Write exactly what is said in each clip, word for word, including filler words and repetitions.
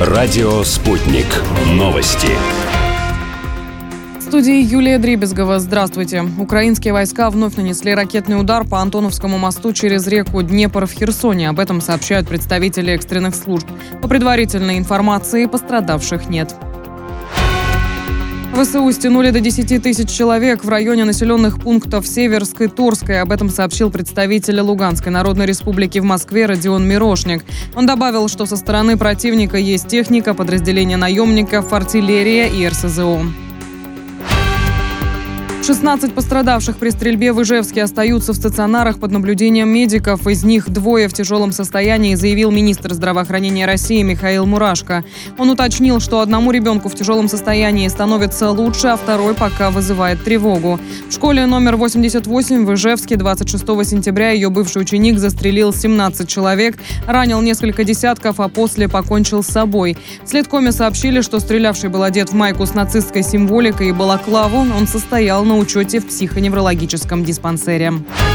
Радио «Спутник». Новости. В студии Юлия Дребезгова. Здравствуйте. Украинские войска вновь нанесли ракетный удар по Антоновскому мосту через реку Днепр в Херсоне. Об этом сообщают представители экстренных служб. По предварительной информации, пострадавших нет. ВСУ стянули до десяти тысяч человек в районе населенных пунктов Северск и Торское. Об этом сообщил представитель Луганской Народной Республики в Москве Родион Мирошник. Он добавил, что со стороны противника есть техника, подразделения наемников, артиллерия и эр эс зэ о. шестнадцать пострадавших при стрельбе в Ижевске остаются в стационарах под наблюдением медиков. Из них двое в тяжелом состоянии, заявил министр здравоохранения России Михаил Мурашко. Он уточнил, что одному ребенку в тяжелом состоянии становится лучше, а второй пока вызывает тревогу. В школе номер восемьдесят восемь в Ижевске двадцать шестого сентября ее бывший ученик застрелил семнадцать человек, ранил несколько десятков, а после покончил с собой. В следкоме сообщили, что стрелявший был одет в майку с нацистской символикой и балаклаву. Он состоял на учете в психоневрологическом диспансере.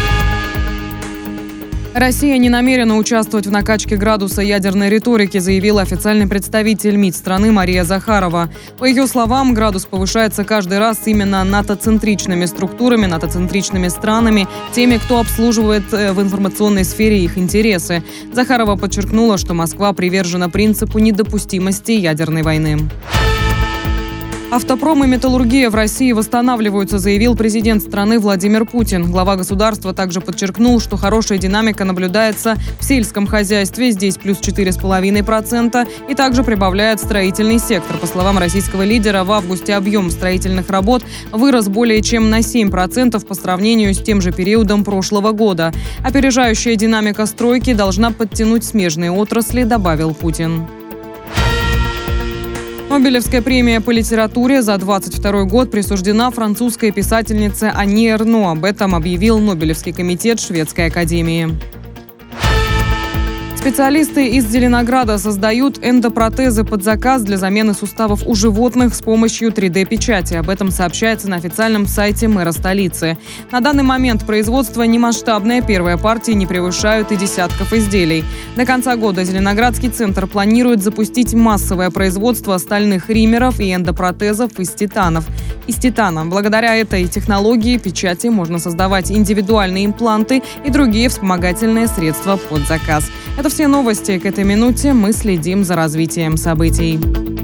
Россия не намерена участвовать в накачке градуса ядерной риторики, заявила официальный представитель МИД страны Мария Захарова. По ее словам, градус повышается каждый раз именно НАТО-центричными структурами, НАТО-центричными странами, теми, кто обслуживает в информационной сфере их интересы. Захарова подчеркнула, что Москва привержена принципу недопустимости ядерной войны. Автопром и металлургия в России восстанавливаются, заявил президент страны Владимир Путин. Глава государства также подчеркнул, что хорошая динамика наблюдается в сельском хозяйстве, здесь плюс четыре целых пять десятых процента, и также прибавляет строительный сектор. По словам российского лидера, в августе объем строительных работ вырос более чем на семь процентов по сравнению с тем же периодом прошлого года. Опережающая динамика стройки должна подтянуть смежные отрасли, добавил Путин. Нобелевская премия по литературе за двадцать второй год присуждена французской писательнице Анне Эрно. Об этом объявил Нобелевский комитет Шведской академии. Специалисты из Зеленограда создают эндопротезы под заказ для замены суставов у животных с помощью три дэ печати. Об этом сообщается на официальном сайте мэра столицы. На данный момент производство немасштабное, первые партии не превышают и десятков изделий. До конца года Зеленоградский центр планирует запустить массовое производство стальных римеров и эндопротезов из титанов. Из титана. Благодаря этой технологии печати можно создавать индивидуальные импланты и другие вспомогательные средства под заказ. Это все новости к этой минуте. Мы следим за развитием событий.